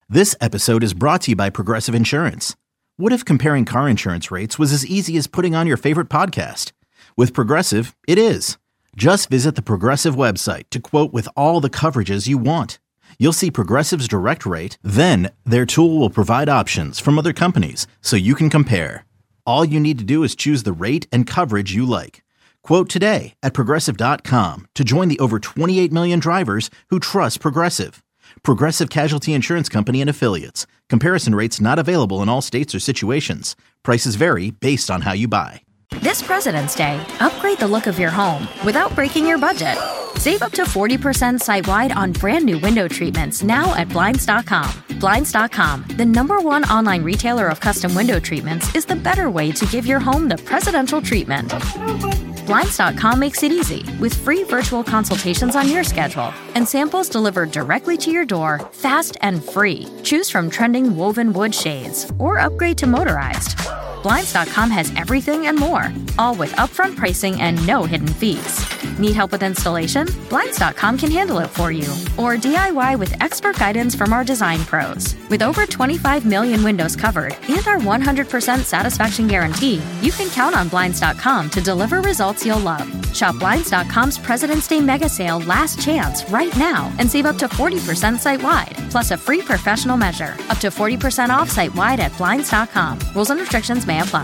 This episode is brought to you by Progressive Insurance. What if comparing car insurance rates was as easy as putting on your favorite podcast? With Progressive, it is. Just visit the Progressive website to quote with all the coverages you want. You'll see Progressive's direct rate, then their tool will provide options from other companies so you can compare. All you need to do is choose the rate and coverage you like. Quote today at Progressive.com to join the over 28 million drivers who trust Progressive. Progressive Casualty Insurance Company and Affiliates. Comparison rates not available in all states or situations. Prices vary based on how you buy. This President's Day, upgrade the look of your home without breaking your budget. Save up to 40% site-wide on brand new window treatments now at Blinds.com. Blinds.com, the #1 online retailer of custom window treatments, is the better way to give your home the presidential treatment. Blinds.com makes it easy with free virtual consultations on your schedule and samples delivered directly to your door, fast and free. Choose from trending woven wood shades or upgrade to motorized. Blinds.com has everything and more, all with upfront pricing and no hidden fees. Need help with installation? Blinds.com can handle it for you. Or DIY with expert guidance from our design pros. With over 25 million windows covered and our 100% satisfaction guarantee, you can count on Blinds.com to deliver results you'll love. Shop Blinds.com's President's Day mega sale last chance right now and save up to 40% site-wide, plus a free professional measure. Up to 40% off site-wide at Blinds.com. Rules and restrictions may apply.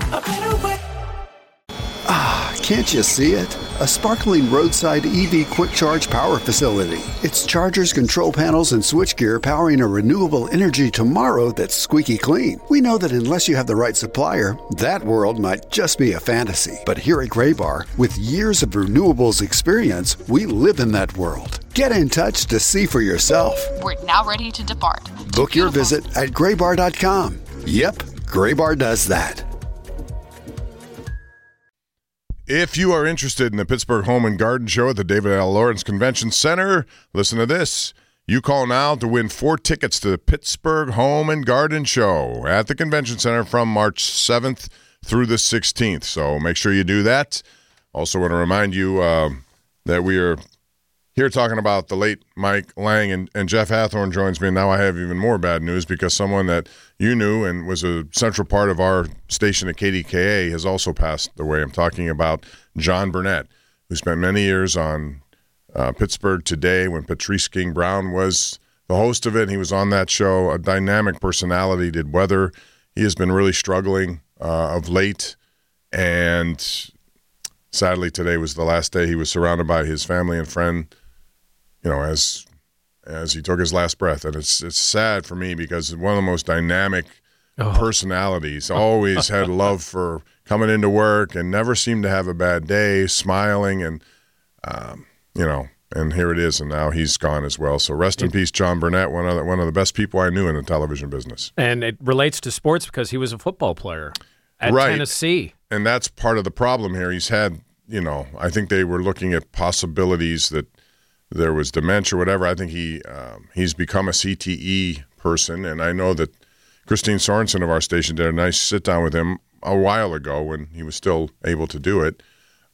Can't you see it? A sparkling roadside EV quick charge power facility. It's chargers, control panels, and switchgear powering a renewable energy tomorrow that's squeaky clean. We know that unless you have the right supplier, that world might just be a fantasy. But here at Graybar, with years of renewables experience, we live in that world. Get in touch to see for yourself. We're now ready to depart. Book your visit at graybar.com. Yep, Graybar does that. If you are interested in the Pittsburgh Home and Garden Show at the David L. Lawrence Convention Center, listen to this. You call now to win 4 tickets to the Pittsburgh Home and Garden Show at the Convention Center from March 7th through the 16th. So make sure you do that. Also want to remind you that we are here talking about the late Mike Lang, and Jeff Hathorn joins me. And now I have even more bad news because someone that you knew and was a central part of our station at KDKA has also passed away. I'm talking about John Burnett, who spent many years on Pittsburgh Today when Patrice King Brown was the host of it. He was on that show, a dynamic personality, did weather. He has been really struggling of late, and sadly today was the last day he was surrounded by his family and friend, you know, as he took his last breath. And it's sad for me because one of the most dynamic personalities, always had love for coming into work and never seemed to have a bad day, smiling, and, you know, and here it is, and now he's gone as well. So rest in peace, John Burnett, one of the best people I knew in the television business. And it relates to sports because he was a football player at Tennessee. And that's part of the problem here. He's had, you know, I think they were looking at possibilities that there was dementia or whatever. I think he's become a CTE person, and I know that Christine Sorensen of our station did a nice sit-down with him a while ago when he was still able to do it,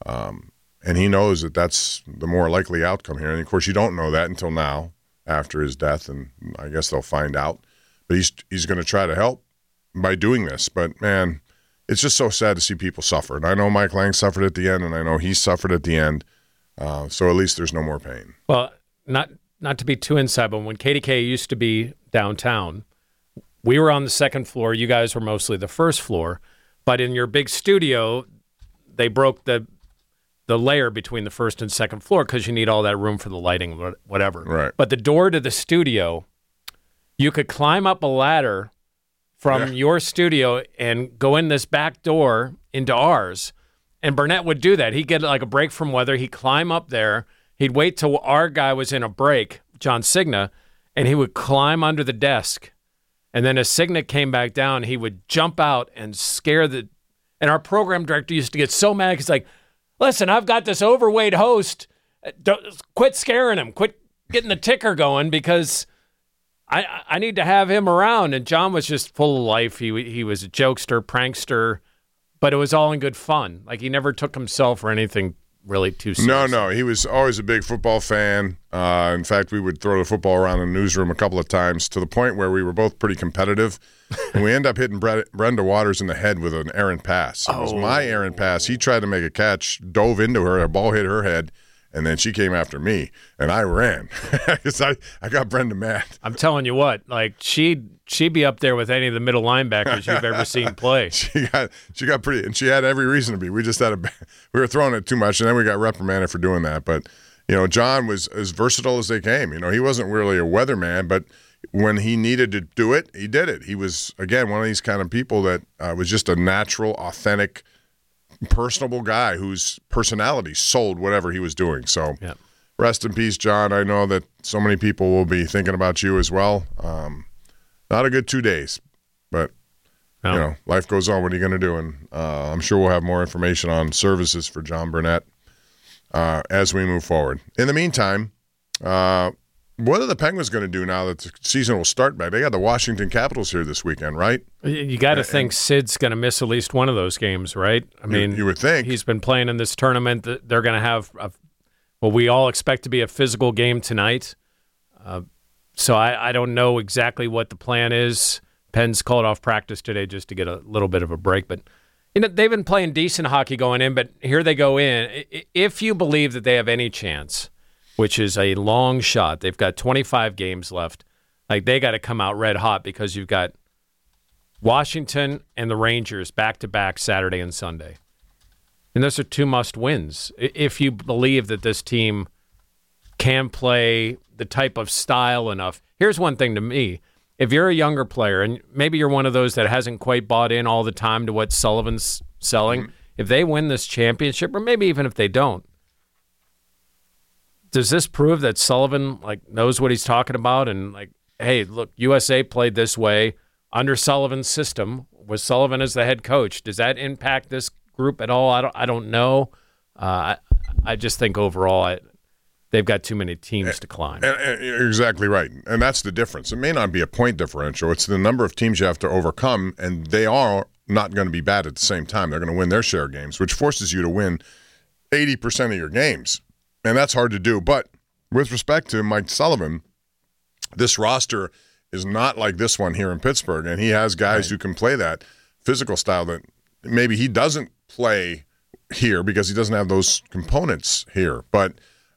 and he knows that that's the more likely outcome here. And, of course, you don't know that until now after his death, and I guess they'll find out. But he's going to try to help by doing this. But, man, it's just so sad to see people suffer. And I know Mike Lang suffered at the end, and I know he suffered at the end. So at least there's no more pain. Well, not to be too inside, but when KDK used to be downtown, we were on the second floor. You guys were mostly the first floor. But in your big studio, they broke the layer between the first and second floor because you need all that room for the lighting, whatever. Right. But the door to the studio, you could climb up a ladder from your studio and go in this back door into ours. And Burnett would do that. He'd get like a break from weather. He'd climb up there. He'd wait till our guy was in a break, John Cigna, and he would climb under the desk. And then as Cigna came back down, he would jump out and scare and our program director used to get so mad. He's like, listen, I've got this overweight host. Quit scaring him. Quit getting the ticker going because I need to have him around. And John was just full of life. He was a jokester, prankster, but it was all in good fun. Like he never took himself or anything really too serious. No. He was always a big football fan. In fact, we would throw the football around in the newsroom a couple of times to the point where we were both pretty competitive. And we ended up hitting Brenda Waters in the head with an errant pass. It was my errant pass. He tried to make a catch, dove into her, a ball hit her head, and then she came after me, and I ran because I got Brenda mad. I'm telling you what, like she'd be up there with any of the middle linebackers you've ever seen play. She got pretty, and she had every reason to be. We just we were throwing it too much, and then we got reprimanded for doing that. But John was as versatile as they came. He wasn't really a weatherman, but when he needed to do it, he did it. He was, again, one of these kind of people that was just a natural, authentic, personable guy whose personality sold whatever he was doing. So Rest in peace, John. I know that so many people will be thinking about you as well. Not a good 2 days, but life goes on. What are you going to do? And I'm sure we'll have more information on services for John Burnett as we move forward. In the meantime, what are the Penguins going to do now that the season will start back? They got the Washington Capitals here this weekend, right? You got to think Sid's going to miss at least one of those games, right? I mean, you would think. He's been playing in this tournament. They're going to have what we all expect to be a physical game tonight. So I don't know exactly what the plan is. Penn's called off practice today just to get a little bit of a break. But they've been playing decent hockey going in, but here they go in. If you believe that they have any chance, which is a long shot. They've got 25 games left. Like, they got to come out red hot because you've got Washington and the Rangers back-to-back Saturday and Sunday. And those are two must-wins. If you believe that this team can play the type of style enough. Here's one thing to me. If you're a younger player, and maybe you're one of those that hasn't quite bought in all the time to what Sullivan's selling, if they win this championship, or maybe even if they don't, does this prove that Sullivan knows what he's talking about? And hey, look, USA played this way under Sullivan's system with Sullivan as the head coach. Does that impact this group at all? I don't know. I just think overall they've got too many teams to climb. And you're exactly right. And that's the difference. It may not be a point differential. It's the number of teams you have to overcome, and they are not going to be bad at the same time. They're going to win their share of games, which forces you to win 80% of your games. And that's hard to do. But with respect to Mike Sullivan, this roster is not like this one here in Pittsburgh. And he has guys who can play that physical style that maybe he doesn't play here because he doesn't have those components here. But,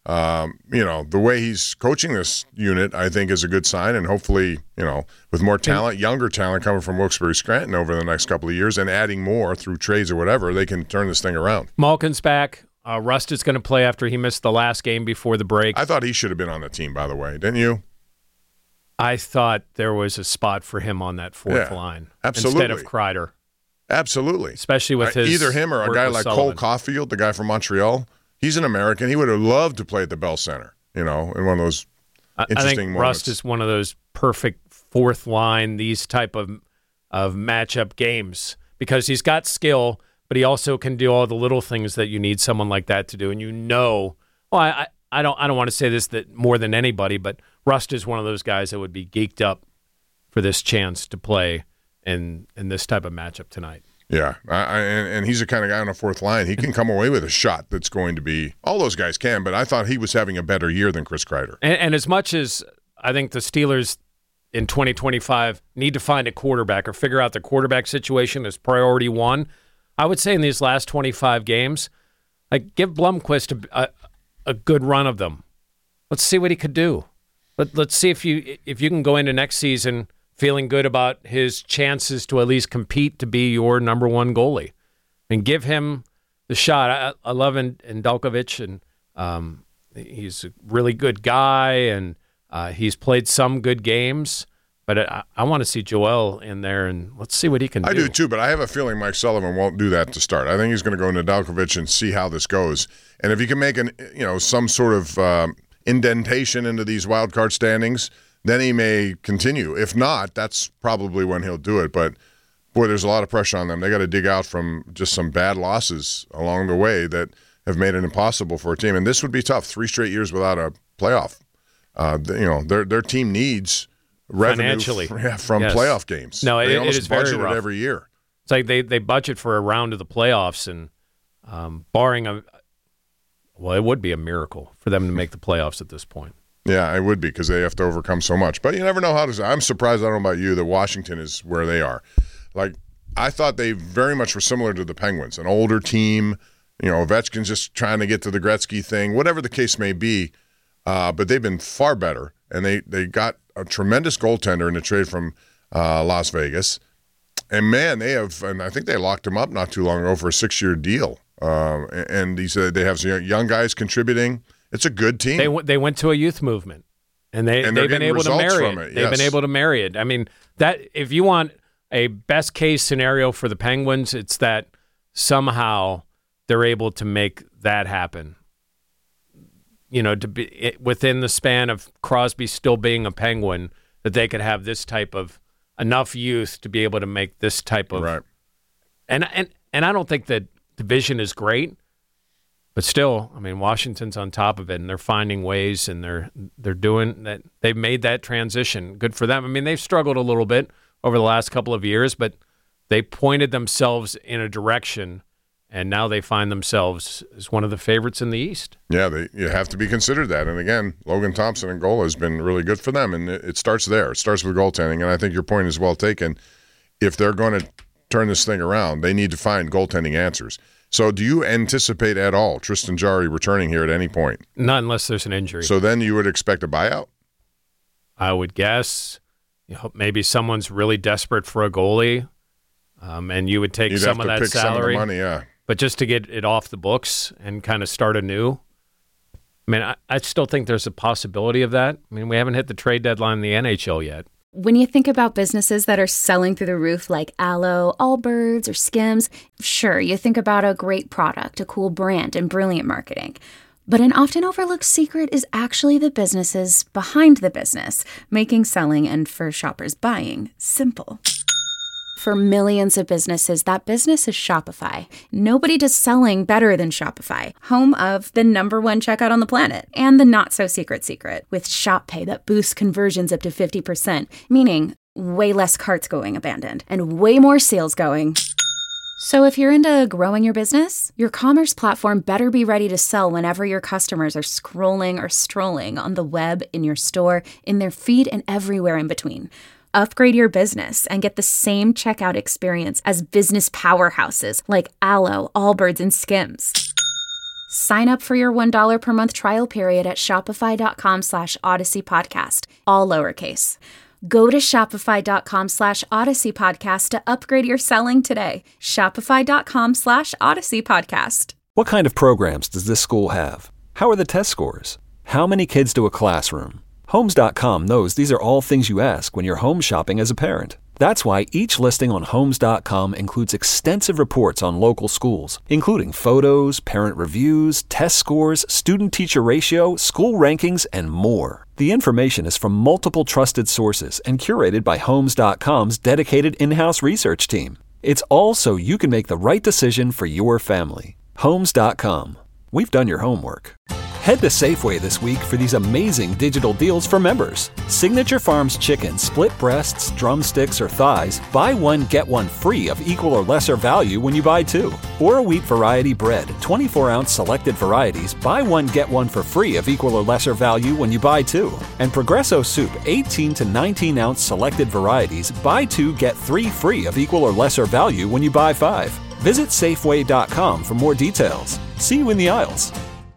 the way he's coaching this unit, I think, is a good sign. And hopefully, with more talent, younger talent coming from Wilkes-Barre Scranton over the next couple of years and adding more through trades or whatever, they can turn this thing around. Malkin's back. Rust is going to play after he missed the last game before the break. I thought he should have been on the team, by the way. Didn't you? I thought there was a spot for him on that fourth line. Absolutely. Instead of Kreider. Absolutely. Especially with his either him or a guy like Sullivan. Cole Caulfield, the guy from Montreal. He's an American. He would have loved to play at the Bell Center, in one of those interesting I think moments. Rust is one of those perfect fourth line, these type of matchup games, because he's got skill, but he also can do all the little things that you need someone like that to do. And I don't want to say this that more than anybody, but Rust is one of those guys that would be geeked up for this chance to play in this type of matchup tonight. Yeah, and he's the kind of guy on the fourth line. He can come away with a shot that's going to be – all those guys can, but I thought he was having a better year than Chris Kreider. And as much as I think the Steelers in 2025 need to find a quarterback or figure out the quarterback situation as priority one, I would say in these last 25 games, give Blomqvist a good run of them. Let's see what he could do. Let's see if you can go into next season – feeling good about his chances to at least compete to be your number one goalie, and give him the shot. I love Indalkovich, and he's a really good guy, and he's played some good games. But I want to see Joel in there, and let's see what he can do. I do too, but I have a feeling Mike Sullivan won't do that to start. I think he's going to go into Indalkovich and see how this goes. And if he can make some sort of indentation into these wild card standings, then he may continue. If not, that's probably when he'll do it. But, boy, there's a lot of pressure on them. They got to dig out from just some bad losses along the way that have made it impossible for a team. And this would be tough, 3 straight years without a playoff. Their team needs revenue financially from playoff games. No, they it almost is very budget rough. it every year. It's like they budget for a round of the playoffs, and barring Well, it would be a miracle for them to make the playoffs at this point. Yeah, it would be because they have to overcome so much. But you never know how to. I'm surprised, I don't know about you, that Washington is where they are. Like, I thought they very much were similar to the Penguins, an older team. Ovechkin's just trying to get to the Gretzky thing, whatever the case may be. But they've been far better, and they got a tremendous goaltender in the trade from Las Vegas. And, man, and I think they locked him up not too long ago for a 6-year deal. And he said they have some young guys contributing. It's a good team. They went to a youth movement, and they've been able to marry it. They've been able to marry it. I mean, that if you want a best case scenario for the Penguins, it's that somehow they're able to make that happen. To be within the span of Crosby still being a Penguin, that they could have this type of enough youth to be able to make this type of right. And I don't think that division is great. But still, I mean, Washington's on top of it, and they're finding ways, and they're doing that. They've made that transition. Good for them. I mean, they've struggled a little bit over the last couple of years, but they pointed themselves in a direction, and now they find themselves as one of the favorites in the East. Yeah, you have to be considered that. And again, Logan Thompson in goal has been really good for them, and it starts there. It starts with goaltending, and I think your point is well taken. If they're going to turn this thing around, they need to find goaltending answers. So do you anticipate at all Tristan Jarry returning here at any point? Not unless there's an injury. So then you would expect a buyout? I would guess. Maybe someone's really desperate for a goalie, and you would take some of that salary. Some of the money, yeah. But just to get it off the books and kind of start anew. I mean, I still think there's a possibility of that. I mean, we haven't hit the trade deadline in the NHL yet. When you think about businesses that are selling through the roof like Aloe, Allbirds, or Skims, sure, you think about a great product, a cool brand, and brilliant marketing. But an often overlooked secret is actually the businesses behind the business, making selling and, for shoppers, buying simple. For millions of businesses, that business is Shopify. Nobody does selling better than Shopify, home of the #1 checkout on the planet, and the not-so-secret secret, with Shop Pay that boosts conversions up to 50%, meaning way less carts going abandoned, and way more sales going. So if you're into growing your business, your commerce platform better be ready to sell whenever your customers are scrolling or strolling on the web, in your store, in their feed, and everywhere in between. Upgrade your business and get the same checkout experience as business powerhouses like Aloe, Allbirds, and Skims. Sign up for your $1 per month trial period at shopify.com/Odyssey Podcast, all lowercase. Go to shopify.com/Odyssey Podcast to upgrade your selling today. Shopify.com/Odyssey Podcast. What kind of programs does this school have? How are the test scores? How many kids do a classroom? Homes.com knows these are all things you ask when you're home shopping as a parent. That's why each listing on Homes.com includes extensive reports on local schools, including photos, parent reviews, test scores, student-teacher ratio, school rankings, and more. The information is from multiple trusted sources and curated by Homes.com's dedicated in-house research team. It's all so you can make the right decision for your family. Homes.com. We've done your homework. Head to Safeway this week for these amazing digital deals for members. Signature Farms chicken, split breasts, drumsticks, or thighs, buy one, get one free of equal or lesser value when you buy two. Or a wheat variety bread, 24-ounce selected varieties, buy one, get one for free of equal or lesser value when you buy two. And Progresso soup, 18 to 19-ounce selected varieties, buy two, get three free of equal or lesser value when you buy five. Visit Safeway.com for more details. See you in the aisles.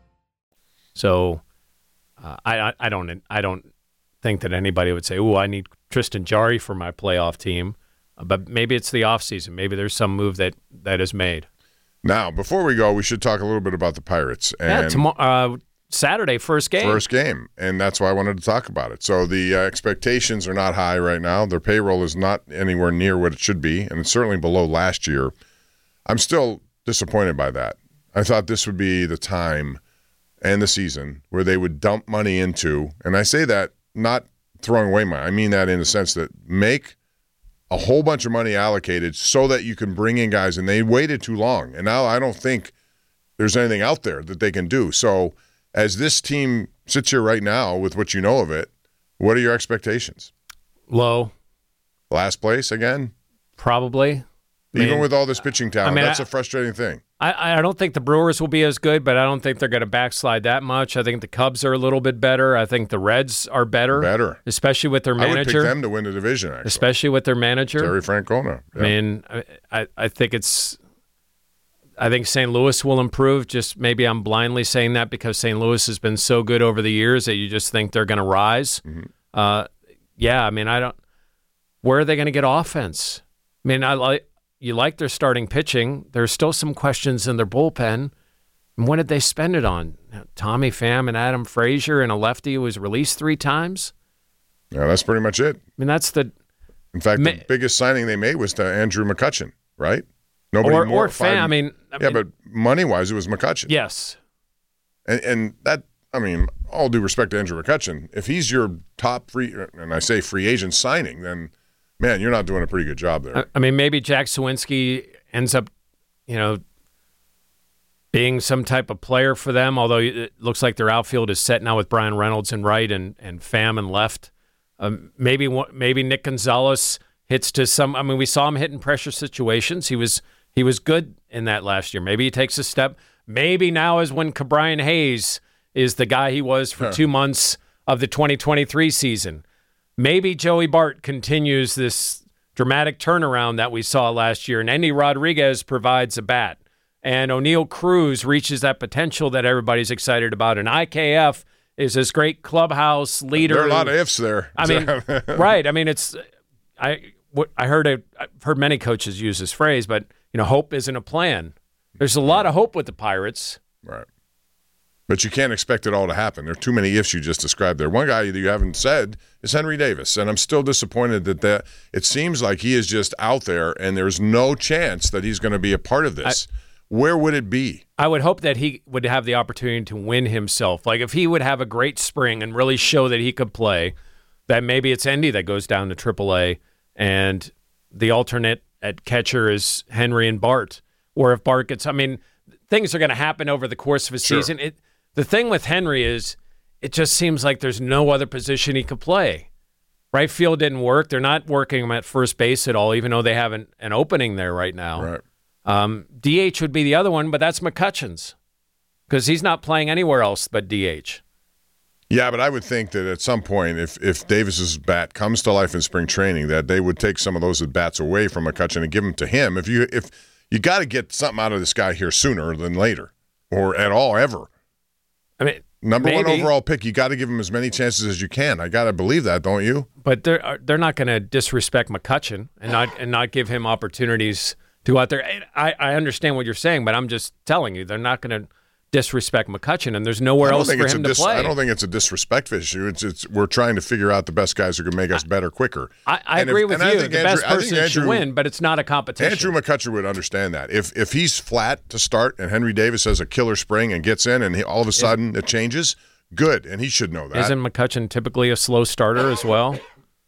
So I don't think that anybody would say, "Oh, I need Tristan Jarry for my playoff team." But maybe it's the offseason. Maybe there's some move that is made. Now, before we go, we should talk a little bit about the Pirates. And tomorrow, Saturday, first game. First game, and that's why I wanted to talk about it. So the expectations are not high right now. Their payroll is not anywhere near what it should be, and it's certainly below last year. I'm still disappointed by that. I thought this would be the time and the season where they would dump money into, and I say that not throwing away money. I mean that in the sense that make a whole bunch of money allocated so that you can bring in guys, and they waited too long. And now I don't think there's anything out there that they can do. So as this team sits here right now with what you know of it, what are your expectations? Low. Last place again? Probably. Even with all this pitching talent, that's a frustrating thing. I don't think the Brewers will be as good, but I don't think they're going to backslide that much. I think the Cubs are a little bit better. I think the Reds are better. Especially with their manager. I would pick them to win the division, actually. Especially with their manager. Terry Francona. Yeah. I mean, I think St. Louis will improve. Just maybe I'm blindly saying that because St. Louis has been so good over the years that you just think they're going to rise. Mm-hmm. Yeah, I mean, where are they going to get offense? I mean, you like their starting pitching. There's still some questions in their bullpen. And what did they spend it on? Tommy Pham and Adam Frazier and a lefty who was released 3 times? Yeah, that's pretty much it. I mean, that's the... In fact, the biggest signing they made was to Andrew McCutchen, right? Nobody or more. Pham. I mean, but money-wise, it was McCutchen. Yes. And that, I mean, all due respect to Andrew McCutchen, if he's your top free agent signing, then... Man, you're not doing a pretty good job there. I mean, maybe Jack Sawinski ends up, being some type of player for them, although it looks like their outfield is set now with Brian Reynolds in right and Pham in left. Maybe Nick Gonzalez hits to some – I mean, we saw him hit in pressure situations. He was good in that last year. Maybe he takes a step. Maybe now is when Ke'Bryan Hayes is the guy he was for 2 months of the 2023 season. Maybe Joey Bart continues this dramatic turnaround that we saw last year, and Endy Rodriguez provides a bat, and O'Neal Cruz reaches that potential that everybody's excited about, and IKF is this great clubhouse leader. There are a lot of ifs there. I mean, right. I mean, I've heard many coaches use this phrase, but, hope isn't a plan. There's a lot of hope with the Pirates. Right. But you can't expect it all to happen. There are too many ifs you just described there. One guy that you haven't said is Henry Davis, and I'm still disappointed that it seems like he is just out there, and there's no chance that he's going to be a part of this. Where would it be? I would hope that he would have the opportunity to win himself. Like if he would have a great spring and really show that he could play, that maybe it's Endy that goes down to AAA, and the alternate at catcher is Henry and Bart. Or if Bart gets – I mean, things are going to happen over the course of a season. The thing with Henry is it just seems like there's no other position he could play. Right field didn't work. They're not working him at first base at all, even though they have an opening there right now. Right. DH would be the other one, but that's McCutchen's because he's not playing anywhere else but DH. Yeah, but I would think that at some point, if Davis's bat comes to life in spring training, that they would take some of those at-bats away from McCutchen and give them to him. If you got to get something out of this guy here sooner than later or at all ever. I mean, number one overall pick, you got to give him as many chances as you can. I got to believe that, don't you? But they're not going to disrespect McCutchen and not give him opportunities to go out there. I understand what you're saying, but I'm just telling you, they're not going to disrespect McCutchen, and there's nowhere else for him to play. I don't think it's a disrespect issue. It's we're trying to figure out the best guys who can make us better quicker. I agree with you. The best person should win, but it's not a competition. Andrew McCutchen would understand that. If he's flat to start and Henry Davis has a killer spring and gets in and all of a sudden it changes, good, and he should know that. Isn't McCutchen typically a slow starter as well?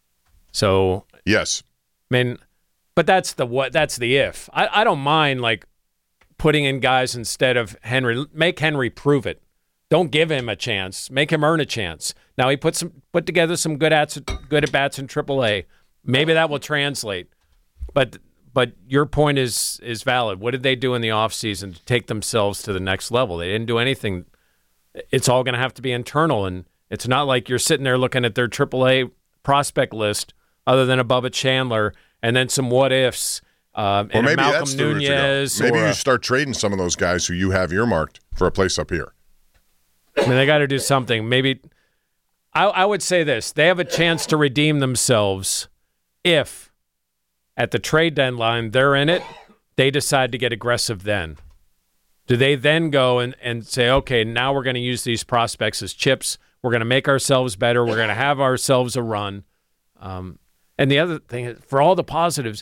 So yes. I mean, but that's the if. I don't mind putting in guys instead of Henry. Make Henry prove it. Don't give him a chance. Make him earn a chance. Now he put together some good at bats in AAA. Maybe that will translate. But your point is valid. What did they do in the offseason to take themselves to the next level? They didn't do anything. It's all going to have to be internal, and it's not like you're sitting there looking at their AAA prospect list other than Bubba Chandler and then some what ifs. Or maybe Malcolm that's the route Nunez. To go. Maybe you start trading some of those guys who you have earmarked for a place up here. I mean, they got to do something. Maybe I would say this. They have a chance to redeem themselves if at the trade deadline they're in it, they decide to get aggressive then. Do they then go and say, okay, now we're going to use these prospects as chips. We're going to make ourselves better. We're going to have ourselves a run. And the other thing is, for all the positives,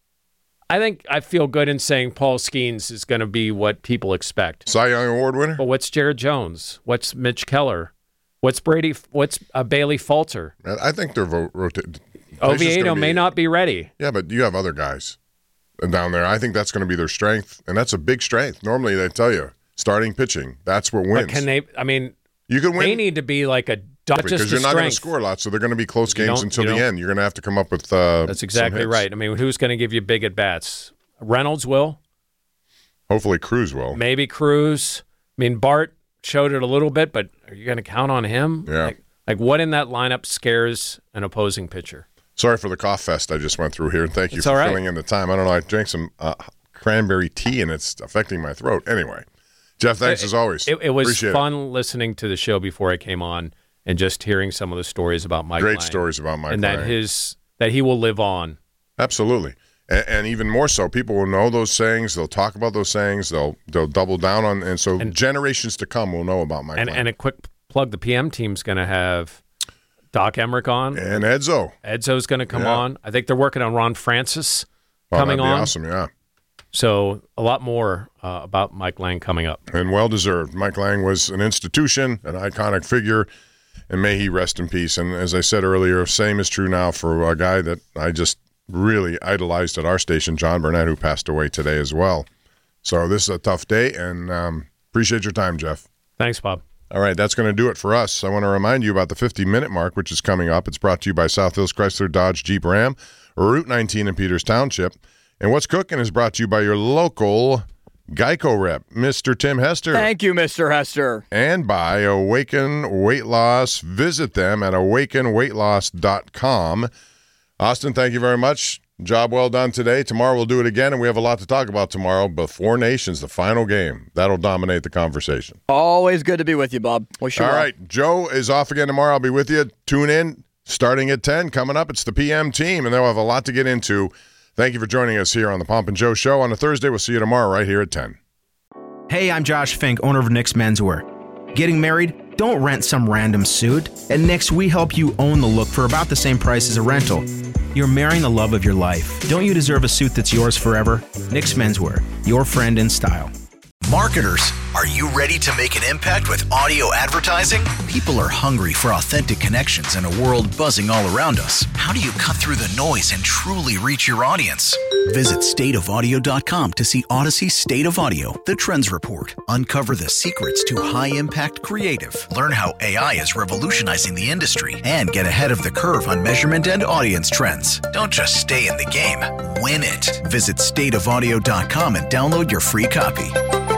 I feel good in saying Paul Skeens is going to be what people expect. Cy Young Award winner? But what's Jared Jones? What's Mitch Keller? What's Brady? What's Bailey Falter? I think they're rotating. Oviedo may not be ready. Yeah, but you have other guys down there. I think that's going to be their strength, and that's a big strength. Normally, they tell you starting pitching. That's what wins. But can they? I mean, you can win. They need to be like a because you're not going to score a lot, so they're going to be close games until the end. You're going to have to come up with. That's exactly right. I mean, who's going to give you big at bats? Reynolds will. Hopefully Cruz will. Maybe Cruz. I mean, Bart showed it a little bit, but are you going to count on him? Yeah. Like what in that lineup scares an opposing pitcher? Sorry for the cough fest I just went through here. Thank you It's for all right. filling in the time. I don't know. I drank some cranberry tea, and it's affecting my throat. Anyway, Jeff, thanks as always. It was Appreciate fun listening to the show before I came on and just hearing some of the stories about Mike Great Lange. stories about Mike and Lange. that he will live on. Absolutely. And even more so, people will know those sayings. They'll talk about those sayings. They'll double down on, and so generations to come will know about Mike Lange. And a quick plug: the PM team's going to have Doc Emmerich on, and Edzo. Edzo's going to come on. I think they're working on Ron Francis coming that'd be on. Awesome, yeah. So a lot more about Mike Lange coming up. And well deserved. Mike Lange was an institution, an iconic figure, and may he rest in peace. And as I said earlier, same is true now for a guy that I just really idolized at our station, John Burnett, who passed away today as well. So this is a tough day, and appreciate your time, Jeff. Thanks, Bob. All right, that's going to do it for us. I want to remind you about the 50-minute mark, which is coming up. It's brought to you by South Hills Chrysler Dodge Jeep Ram, Route 19 in Peters Township. And What's Cooking is brought to you by your local Geico rep, Mr. Tim Hester. Thank you, Mr. Hester. And by Awaken Weight Loss. Visit them at awakenweightloss.com. Austin, thank you very much. Job well done today. Tomorrow we'll do it again, and we have a lot to talk about tomorrow. But Four Nations, the final game, that'll dominate the conversation. Always good to be with you, Bob. Wish you All well. right, Joe is off again tomorrow. I'll be with you. Tune in. Starting at 10, coming up, it's the PM team, and they'll have a lot to get into. Thank you for joining us here on the Pomp and Joe Show on a Thursday. We'll see you tomorrow right here at 10. Hey, I'm Josh Fink, owner of Nick's Menswear. Getting married? Don't rent some random suit. At Nick's, we help you own the look for about the same price as a rental. You're marrying the love of your life. Don't you deserve a suit that's yours forever? Nick's Menswear, your friend in style. Marketers, are you ready to make an impact with audio advertising? People are hungry for authentic connections in a world buzzing all around us. How do you cut through the noise and truly reach your audience? Visit stateofaudio.com to see Odyssey State of Audio, the Trends Report. Uncover the secrets to high-impact creative. Learn how AI is revolutionizing the industry and get ahead of the curve on measurement and audience trends. Don't just stay in the game, win it. Visit stateofaudio.com and download your free copy.